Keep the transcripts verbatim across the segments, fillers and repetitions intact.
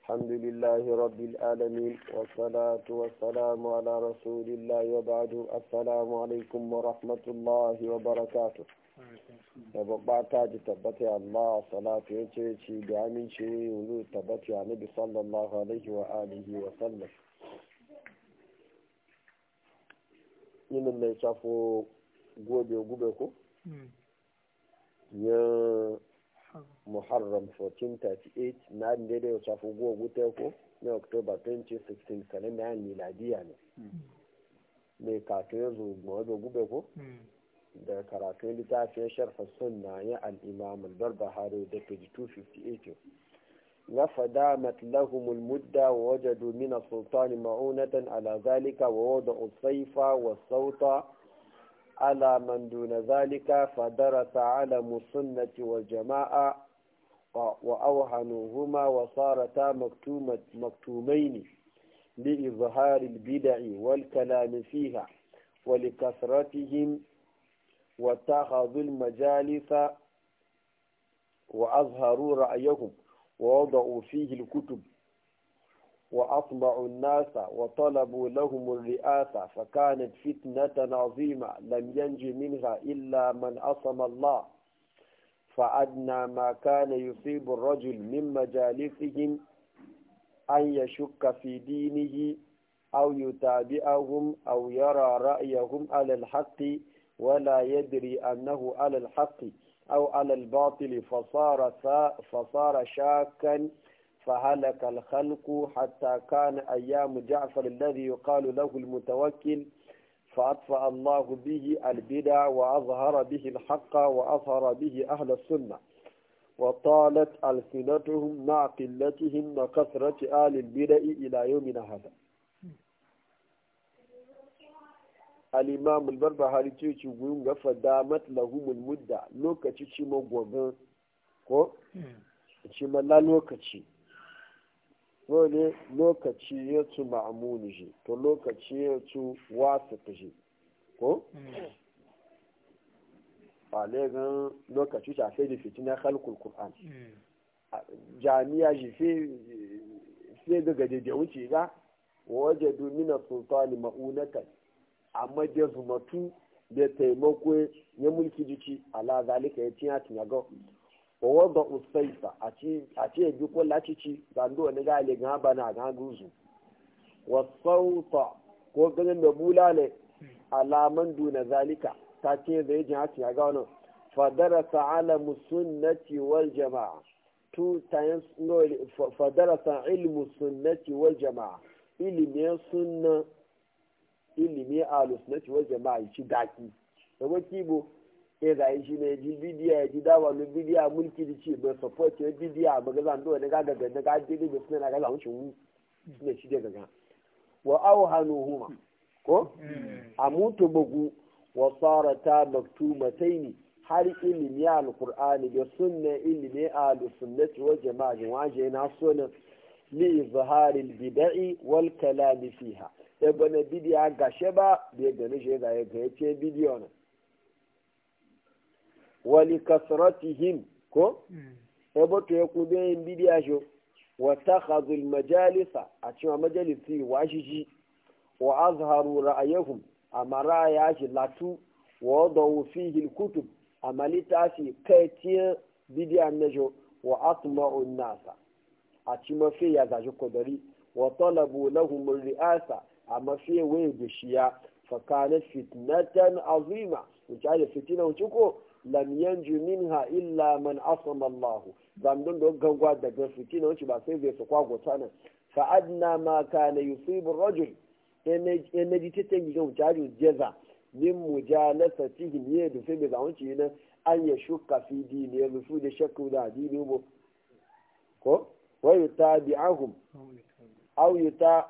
الحمد لله رب العالمين والصلاة والسلام على رسول الله وبعد السلام عليكم ورحمة الله وبركاته da babba ta ji tabbata ya Allah salatu ya ce ci da aminci yanzu tabbata ya nabi sallallahu alaihi wa alihi wa sallam yin mai safo gobe gube ko ya Muharram fourteen thirty-eight na da ya safo gobe ta ko na October twenty sixteen kalenda miladiya ne mai kato ya zo gobe gube ko da karatun littafin sharfa sunna ya al'imam al-barbahari da page two fifty-eight na fadamat lahumul mudda wa wajadu min sultani ma'unatan ala zalika wa wada usaifa wa sauta ala man duna zalika fadarasa ala musunnati wal jama'a wa awhanuhuma wa sarata maktumaini li izhari al-bid'i wal kalam fiha wa li kasratihim واتخذوا المجالس وأظهروا رأيهم ووضعوا فيه الكتب وأطمعوا الناس وطلبوا لهم الرئاسة فكانت فتنة عظيمة لم ينج منها إلا من عصم الله فأدنى ما كان يصيب الرجل من مجالسهم أن يشك في دينه أو يتابعهم أو يرى رأيهم على الحق ولا يدري أنه على الحق أو على الباطل فصار فصار شاكا فهلك الخلق حتى كان أيام جعفر الذي يقال له المتوكل فأطفأ الله به البدع وأظهر به الحق وأظهر به أهل السنة وطالت ألسنتهم مع قلتهم وكثرة آل البدع إلى يومنا هذا. al'imam al-barbahari ce ci guyun gafa damat lahumul mudda lokaci ci magwagan ko ci malla lokaci wani lokaci ya ci ma'amuni shi to lokaci ya ci wasu ta shi ko a legan lokaci ta sai da fitina halkul kur'an jami'a shi sai daga daidai wuce ga waje domina sultani ma'unatan amma da zumatu da taimako ya mulki jiki ala zalika ya tiya tiya ga wadda usaifa a ce bi ko lacici zando wani ga ile ga bana ga guzu wa sauta ko ganin da bulale alaman duna zalika ta ce zai ji hati ga wannan fadarasa ala sunnati wal jamaa two times no fadarasa ilmu sunnati wal jamaa ilimin sunna ilimi a lusunati wa jama'a ci daki da waki bo e da yi shi ne ji bidiya ya ji dawa no bidiya mulki da ci ba support ya bidiya ba ga zan do da ga ga da ga dide da suna ga zan shi ne shi daga ga wa awhanuhuma ko amutu bugu wa sarata maktumataini har ilimi alqur'ani da sunna ilimi a lusunati wa jama'a waje na sunan li izharil bid'i wal kalam fiha ebe na bidiyo gashe ba da ya gani shi ga ya ce bidiyo na wali kasratihim ko ebe to ya kube yin bidiyo shi wa takhazul majalisa a cewa majalisi wa shi shi wa azharu ra'ayahum amma ra'aya shi latu wa wadawu fihi al-kutub amma litafi kai tiya bidiyo na jo wa atma'u nasa a ci mafi ya gashi kodari wa talabu lahum ar-ri'asa amma fiye waye da shiya fakana fitnatan azima wuce da fitina wuce ko lam yanju minha illa man asama Allah zandun da gangwa daga fitina wuce ba sai zai sakwa gota nan fa adna ma kana yusibu rajul ene ji ta tangi ga wuce jeza min mujalasatihi ne da sai da wuce nan an ya shukka fi dini ya rufu da shakku da dini bo ko wa yutabi'ahum aw yuta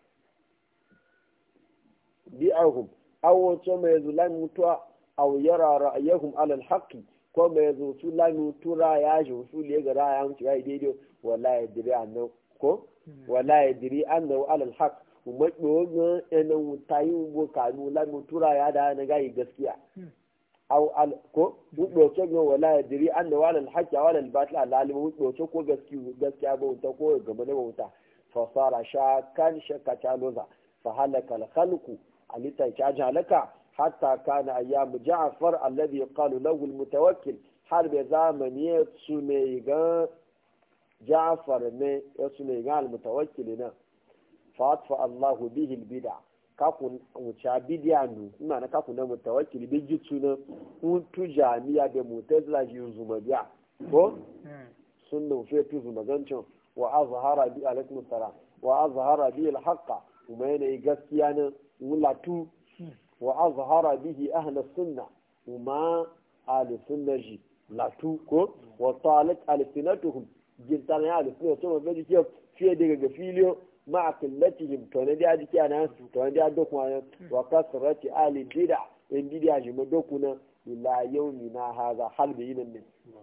bi'ahum aw wato mai zulan mutuwa aw yara ra'ayahum ala al-haqqi ko mai zo su lami tura ya ji su le ga ra'ayan su yayi daidai wallahi diri anno ko wallahi diri anno ala al-haqq kuma dogon enan mutayi go kanu lami tura ya da na ga gaskiya au al ko doce ga wala yadri an da wala al-haqq wala al-batil al-alim doce ko gaskiya gaskiya ba wuta ko gaba da wuta fa sara shakan shakka ta loza fa halaka al-khalqu alita ta jalaka hatta kana ayyam ja'far alladhi qalu lahu al-mutawakkil har be zamani su ne ga ja'far ne su ne ga al-mutawakkil na fa atfa Allah bihi al-bid'a kakun wuce bidiya nu ina na kakun na mutawakkil bi jitsu na hutu jami'a da mutazila ji zuma biya ko sun da fe tu zuma gancin wa azhara bi alaikum salam wa azhara bi alhaqa kuma yana gaskiya na mulatu wa azhara bihi ahli sunna kuma ahli sunna ji latu ko wa talat alsinatuhum jintan ya ahli sunna to ba ji ke fiye daga filiyo مع قلتهم توني أجي كأنا توني أدوكنا وكثرة آل البدع إن بدع جمدوكنا إلى يومنا هذا حل بينا من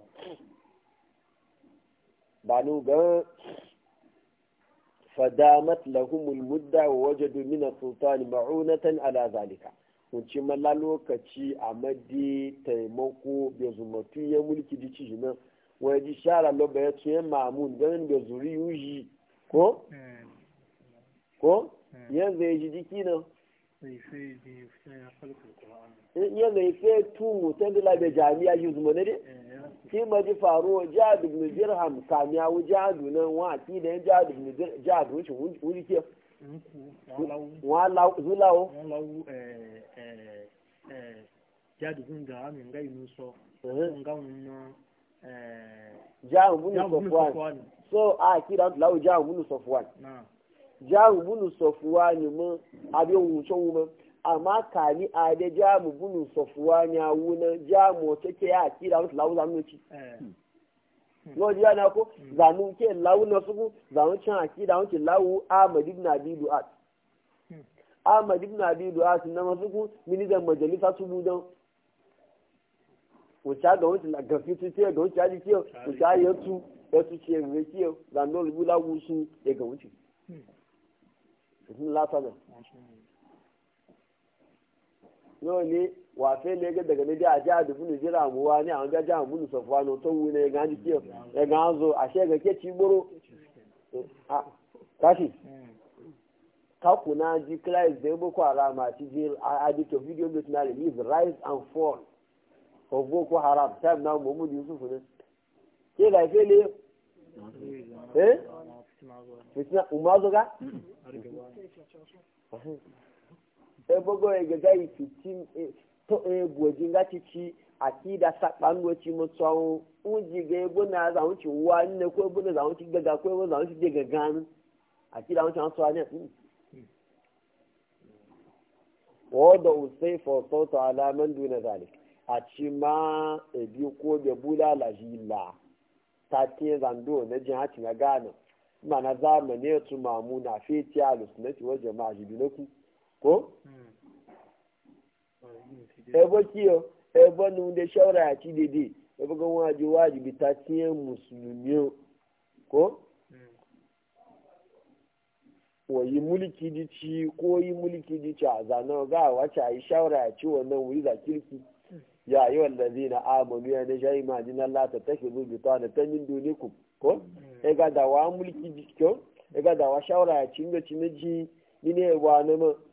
بانو قال فدامت لهم المدة ووجدوا من السلطان معونة على ذلك kunci malla lokaci a madi taimako bai zumatu ya mulki da ci jina wani ji shara lobe ya tsaye mamun ganin bai zuri yuji ko ko yanzu ya ji jiki nan yanzu ya fi tumu ta dila da jami'a yi zuma ne fi ma ji faruwa jihadu ibn dirham kamiyawu jihadu nan wa ki da yan jihadu ibn jihadu wuce wuri ke wa zulawo jihadu ibn dirham nga yi nuso nga wunna jihadu ibn sofwan so a kira lawo jihadu ibn sofwan jamu bunu sofuwa ne mun abin wuce wuma amma kani a da jamu bunu sofuwa ne a wuna jamu take ya kira mutu lawu zanu ci no ji ana ko zanu ke lawu na su zanu cin akida wuce lawu Ahmad ibn Abi Duat Ahmad ibn Abi Duat na masu ministan majalisa su budan wuce ga wuce ga fitu ce ga wuce aji kiyo wuce ya tu ya tu ce ne kiyo zanu lubula wusu ya ga wuce sun lasana yau ne wafe ne ga daga ne a jihar da bunu jira muwa ne a wanda jihar bunu safuwa no to wune ya gani kiyo ya gani zo a shega ke ciboro a kashi kakuna ji christ da ya boko haram a ci ji a dito video da tuna release rise and fall of boko haram time na muhammadu yusuf ne ke ga ife ne eh fitina umaru ga ebogo egaga ifitin to egwoji ngati ci akida sakpangoci mutsawo unji ga ebo na za unci wa nne ko ebo na za unci gaga ko ebo za unci de gaga akida unci an so anya wada usai fa sautu ala man duna zalik a ci ma ebi ko be bulala jilla ta ce zando na jin hati na gana mana zamani ya tu mamu na feti a lusunati wa jama'a jibinaku ko? ebo kiyo ebo nunde shawara ya ci dede ebo gan waji wajibi ta tiye musulmi ko? wa yi mulki di ci ko yi mulki di ci a zanen ga wace a yi shawara ya ci wannan wuri za kirki ya yi wallazi na amonu ya na shayi majinan lata take zubi ta na ta min duniku ko? e ga da wa mulki di ko? e ga da wa shawara ya ci ngaci na ji ni ne wa na ma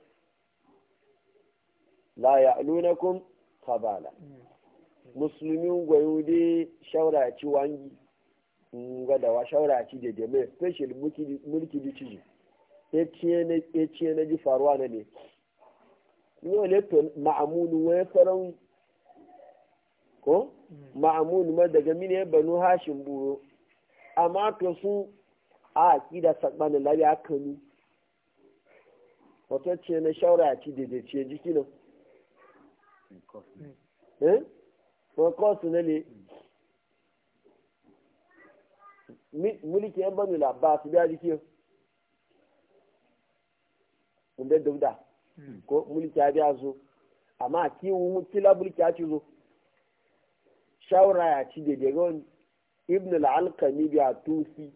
la ya alunakum khabala musulmin gwayo dai shawara ya ci wangi ga da wa shawara ya ci da da mai special mulki di ci ya ciye na ji faruwa na ne yau ne to ma'amunu wani faran ko ma'amunu ma daga mini ya banu hashin buro amma to su a akida sakbanin labi a kanu wata ce na shawara ya ci daidai ce jiki nan eh ko kosu na ne mulki yan banu labba su biya jiki wanda dauda ko mulki ya biya zo amma kiwon kila mulki ya ci zo shawara ya ci da daga ibn al-alqami biya tusi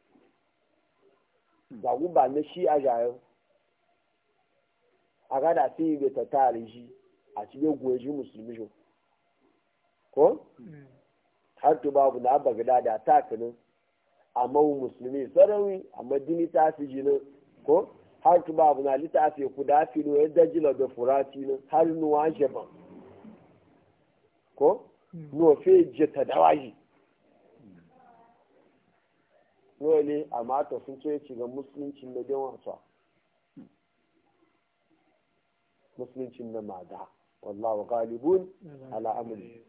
ga guba na shi a jayo a gada sai bai ta tare shi a cikin goji musulmi shi ko har tu babu na bagada da takanin amma musulmi sarawi amma dini ta fi jinin ko har tu babu na litafi ku da filo yadda jila da furati ne har nuwa sheban ko nuwa fe jeta dawaji dole amma to sun ce ci ga musuluncin da dan wasa musuluncin da maga wallahu ghalibun ala amri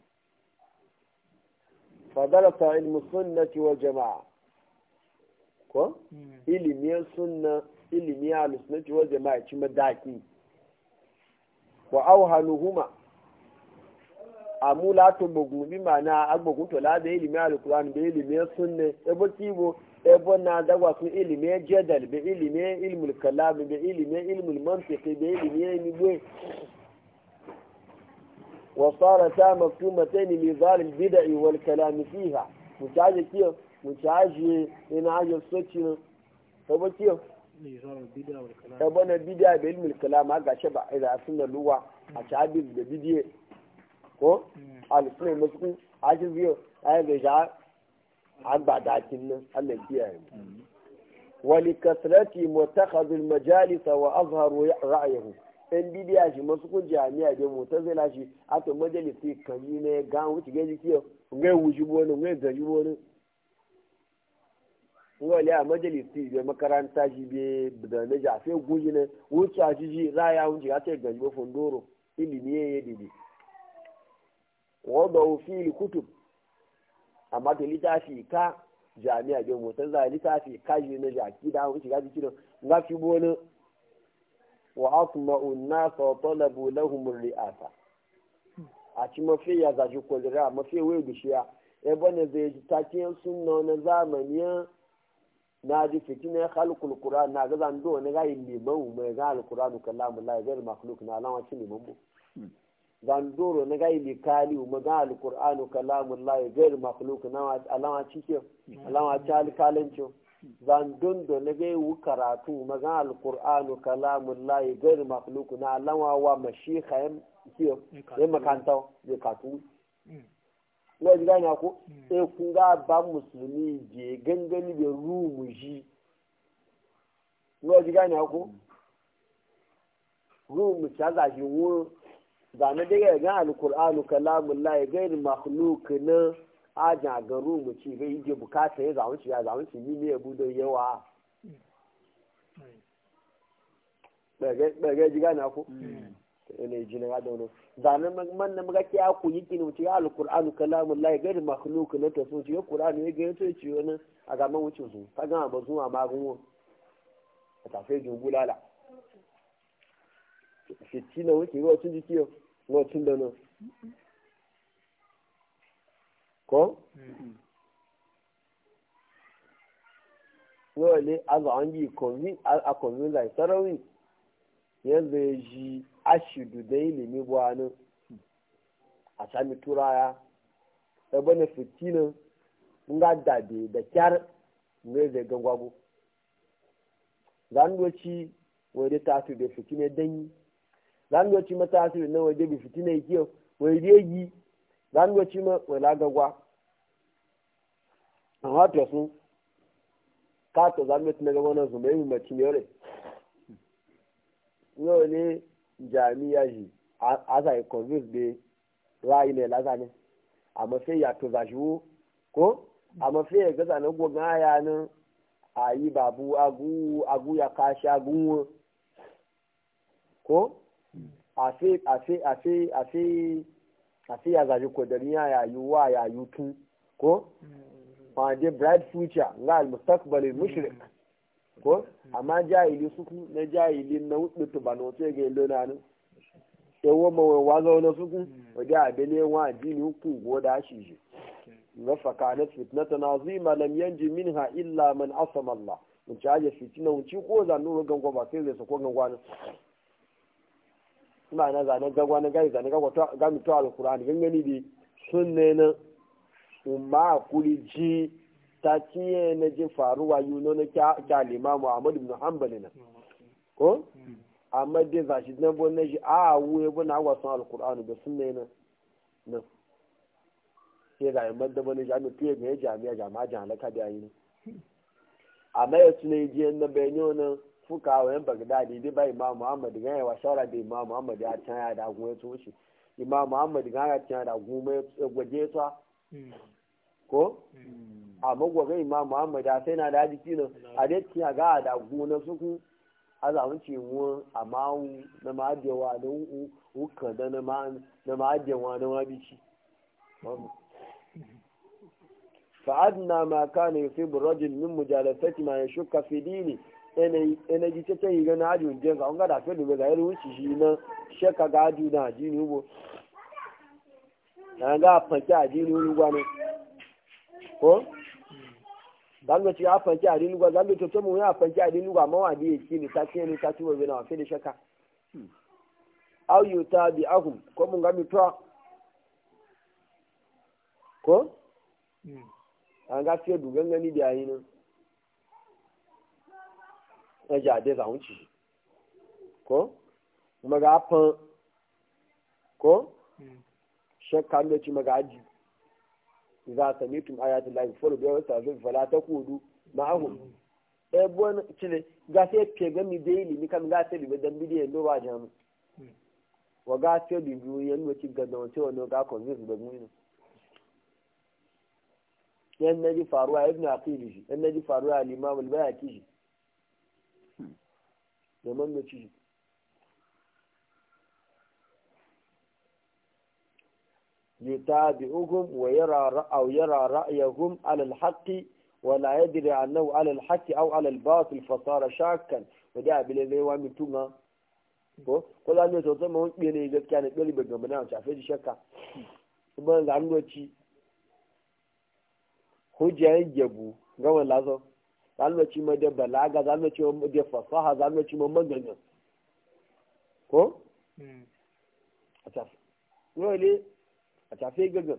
fadarasa ilmu sunnati wal jama'a ko ilimin sunna ilimi al-sunnati wal jama'a ci madaki wa awhanuhuma amula to bugu bi mana agbogun to la da ilimi al-qur'an da ilimi sunna ebo tibo ebo na dagwa sun ilimi jadal bi ilimi ilmul kalam bi ilimi ilmul mantiq bi ilimi ni gwe wa sarata maktumatayn li zalim bid'i wal kalam fiha mutaje kiyo mutaje ina aje soci ebo kiyo ebo na bid'a bi ilmul kalam aga shaba ida sunna luwa a tabi da bidiye ko al-sunna musu aje biyo ai ga ja agbadakin nan Allah kiyaye mu wali kasrati mutakhadhil majalis wa azharu ra'yihi in bidiya shi masu kun jami'a da mutazila shi ato majalisi kani ne ga wuce gaji kiyo ngai wuji bono ngai gaji bono ngole a majalisi da makaranta shi be da na jafe guji ne wuce a jiji raya wuce ga ta gaji bo fondoro ilimi yayi didi wada fi kutub amma to littafi ka jami'a da motar za littafi ka ji na jaki da wuce ga jiki ga fi bone wa asma'u an-nas wa talabu lahum ar-ri'asa a ci mafi ya zaji kolira mafi wai bishiya e bane zai ji takiyan sunna na zamani na ji fitina khalqul qur'an na ga zan do ne ga liman mai ga al-qur'an kalamullah ghayr makhluq na lawa ci liman bu zandoro na gai likali ma ga alqur'anu kalamullahi ghayr makhluq na alama cike alama ta alkalanci zandondo na gai wu karatu ma ga alqur'anu kalamullahi ghayr makhluq na alama wa mashikha yam kiyo yam makanta je katu no diga nya ko e kun ga ba musulmi je gangani be rumu ji no diga nya ko rumu ta ga ji wo zane daga ga alkur'anu kalamun laye gairi makhluk na aja garu mu ci ga yake bukata ya zamu ci ya zamu ci ni ne budo yawa daga daga jiga na ku ne jina ga dono zane man na muga kiya ku yi kini mu ci alkur'anu kalamun laye gairi makhluk na to so ci alkur'anu ya ga to ci wani a ga man wuce su ka ga ba zuwa magunwo ta sai jungulala fitina wuce ga tun jikiyo ngo tun da no ko wole aza anji konvi a konvi lai sarawi yanzu ji ashidu da ilimi bwanu a sami turaya da bane fitina nga dade da kyar ne da gangwabo zangoci wode ta su da fitina danyi zangoci mata su na waje bi fitina yake wai regi zangoci ma wala gagwa an hata su ka to zangoci na gaba na su mai mace ne re yau ne jami'a ji a za yi convince da ra'ayi ne laza ne amma sai ya to zashi ko amma sai ya gaza na gogon aya nan a yi babu agu agu ya kashi agun ko afe afe afe afe afe ya zaji kodari ya yayu wa yayu tun ko ma de bright future nga al mustaqbal mushrik ko amma jahili suku na jahili na wudu to bano to ga lona ne ewo mo wa zo na suku wadi abele wa dini ku goda shi shi nga fakanat fitnatan azima lam yanji minha illa man asama Allah mun caje fitina mun ci ko za nuru gango ba sai zai sako gangwa ne kuma na zane gangwa na gai zane gangwa to ga mi to alqur'ani gangani bi sunne na umma kuli ji ta ciye na ji faruwa yuno na kya lima Muhammad ibn Hanbal na ko amma dai zashi na bon na ji a wuye bon na wasan alqur'ani da sunne na na sai ga yamma da wani jami'a fiye ga jami'a jama'a jan halaka da yi amma ya tuna ji na bayani wani fuka wa yan bagdadi dai bai imam muhammad ga yawa shawara da imam muhammad ya tanya da gun ya tushi imam muhammad ga ya tanya da gun mai gwaje ta ko amma gobe imam muhammad ya sai na da jiki ne a dai tiya ga da gun na suku azamun ce mu amma na ma ajewa da u kada na ma na ma ajewa na ma bici فعدنا ما كان يصيب الرجل من مجالسة ما يشك في دينه ene ji ta yi gana ajiyar jen ga nga da fe dube ga irin wuce shi na sheka ga aju da ajini ugbo na ga fanki ajini ulugwa ne ko zango ci ya fanki ajini ulugwa zango to tomu ya fanki ajini ulugwa ma wa biye ki ni ta ce ni ta ci wa bena wa fe da sheka au yuta bi ahum ko mun ga mi to ko an ga fiye dugan gani da yayi nan na jade za wuce ko maga fan ko shakka ne ci maga aji za ta mitum ayatul lahi fulu bi wata zai fala ta kudu ma'ahu e bon cile ga sai ke ga mi daily ni kan ga sai bi dan bidiyo no ba jamu wa ga sai bi biyu yan wuce ga da wato no ga convince da mu ne yan naji faruwa ibn aqili shi yan naji faruwa al-imam al-bayhaqi shi da man da ci yutabi'uhum wa yara ra'aw yara ra'yahum 'ala al-haqqi wa la yadri annahu 'ala al-haqqi aw 'ala al-batil fa sara shakkan wa da bile zai wa mituma ko ko la ne to to mun ne gaskiya ne dole ba gaba na ta fa shakka kuma ga an doci hujjayen jabu gawan lazo zalmaci ma da balaga zalmaci ma da fasaha zalmaci ma magana ko a tafi wale a tafi gagan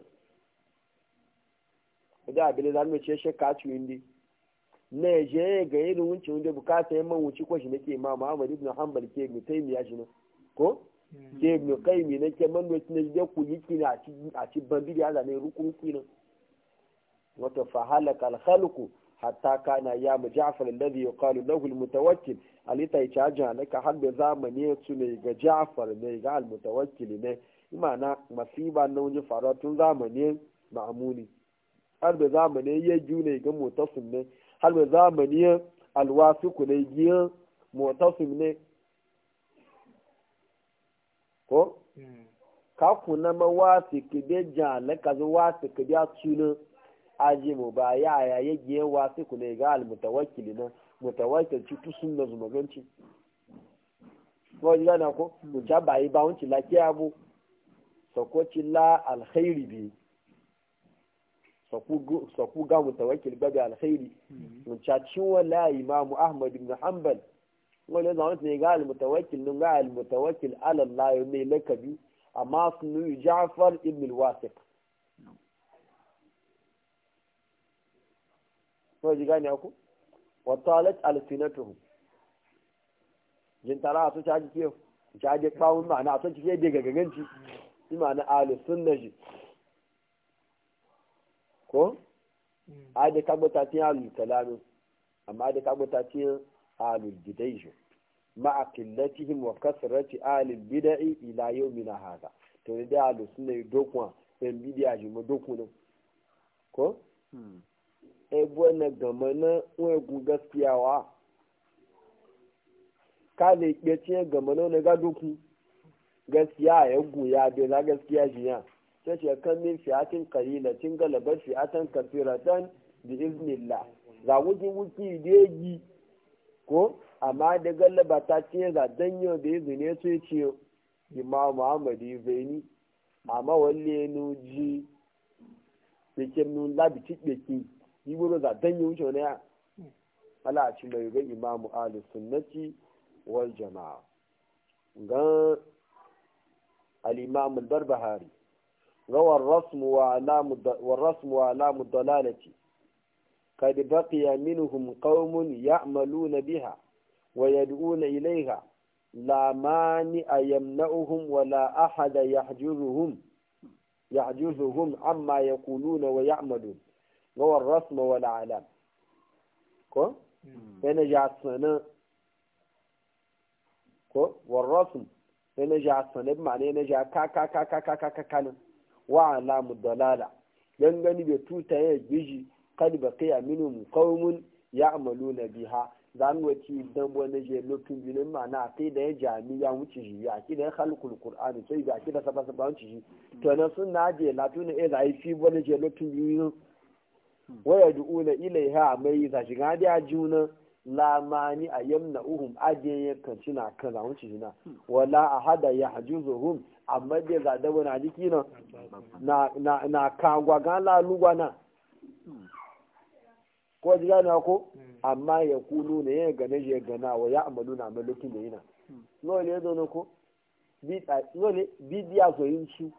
da abin zalmaci ya shakka ci windi na je ga irin wuce wanda bukata ya man wuce ko shi nake ma Muhammad ibn Hanbal ke mu taimiya shi ne ko ke mu kai mi nake man da ne ku yi kina a ci a ci bambi da ne rukun kina wata fahalaka alkhalqu hatta kana ya mu Ja'far alladhi yuqalu lahu almutawakkil alita yaja laka har da zamani su ne ga Ja'far ne ga almutawakkil ne imana masiba na wani faruwa tun zamani ma'amuni har da zamani ya june ga mutasim ne har da zamani alwasiku ne giya mutasim ne ko ka kuna ma wasi kide jan laka zo wasi kide tuna aji mu ba ya ya yage wasu ku ne ga almutawakkil na mutawakkil ci tusun da zumaganci ko ji gana ko mu ta bai ba wanci lafiya bu sakoci la alkhairi bi saku saku ga mutawakkil ba da alkhairi mun ta ci wala imam ahmad ibn hanbal wala zaman ne ga almutawakkil nun ga almutawakkil ala allah ne lakabi amma sunu ja'far ibn alwasiq ko ji gane ku wa talat alsinatuhum jin tara su caji kiyo caji kawun ma'ana su cike da gagaganci shi ma'ana ahlus sunna ji ko a da kagbata tin ahlul kalam amma da kagbata tin ahlul bid'ah ma'a qillatihim wa kasrati ahlul bid'ah ila yawmina hada to da ahlus sunna dokwa en bid'ah ji mu dokun ko ebo na gama na wegun gaskiyawa ka da ya ce gama na ga duku gaskiya ya guya bai na gaskiya shi ya ta ce kan min fiyatin kalilatin galabar fiyatan kafiratan da iznillah za wuki wuki deji ko amma da galaba ta ce za danyo da izini su ce imam muhammadu zaini amma walle nuji bikin nun labi cikbeki yi wuro za dan yi wuce wani ya ala ci mai ga imamu ahli sunnati wal jama'a ga al-imam al-barbahari ga war-rasmu wa alamu war-rasmu wa alamu dalalati kad baqiya minhum qaumun ya'maluna biha wa yad'una ilayha la mani ayamna'uhum wa la ahada yahjuruhum ya'juzuhum amma yaquluna wa ya'malun wa war-rasm wal alam ko yana ja sana ko war-rasm yana ja sana ma'ana yana ja ka ka ka ka ka ka kan wa alamu dalala dan gani be tuta ya biji kad baqiya minhum qaumun ya'maluna biha zan wace dan wani je lokacin binin ma'ana kai da ya jami ya wuce shi ya ki da khalqul qur'ani sai ga ki da saba saba wuce shi to na sunna je la tuna e zai fi wani je lokacin binin waya du'una ilaiha mai za shiga da juna la mani ayamna uhum aje ya kanci na kan za wuce shi na wala ahada yahjuzuhum amma dai za da wani jiki na na na kangwa ga la lugwa na ko ji gane ko amma ya kulu ne ya gane je gana wa ya amalu na malukin da yana no ne zo ko bi no ne bi dia so yin shi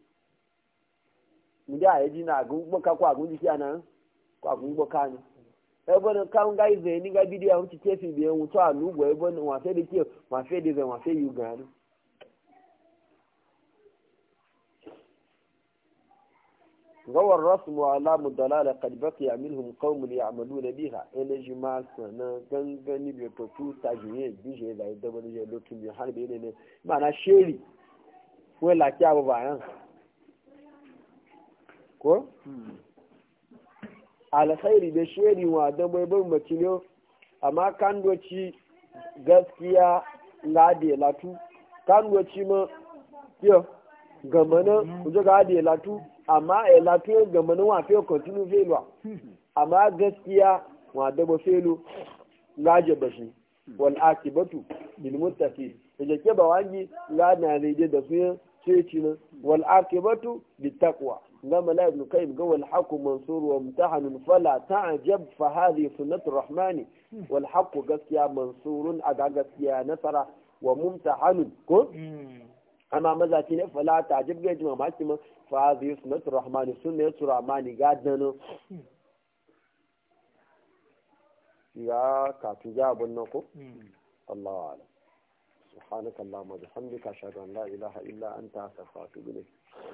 mu da ya ji na gun boka kwa gun ji kana kwa gun boka ne e bon kan ga ize ni ga bidiyo mu ci tefi bi en to alu go e bon wa fe de ki wa fe de wa fe yu gani غور الرسم وعلام الضلالة قد بقي منهم قوم يعملون بها إلى جماعة سنة غنغني بيتوتو تاجيه بيجي إذا يدبر يجي لوكين بيحال بيني معنى شيري ولا كيابو بايان كو على خير بشيري وعدم يبر متنيو أما كان دوشي gaskiya ngade latu kan doci ma yo gamana kuje ga de latu amma a lafiya ga manin wafe kontinu feluwa amma gaskiya wa daba felu laje bashi wal akibatu bil muttaqin da ke ba wangi la na rede da su sai ci nan wal akibatu bit taqwa ga mala ibn qayyim ga wal haqu mansur wa mutahan fala ta'jab fa hadhihi sunnatu rahmani wal haqu gaskiya mansurun aga gaskiya nasara wa mumtahan ko amma mazaci ne fala ta jib ga jima maki ma fa zai sunnatu rahmani sunnatu rahmani gadano ya ka tuja bunna ko Allahu a'lam subhanaka allahumma wa bihamdika ashhadu an la ilaha illa anta astaghfiruka wa atubu ilayk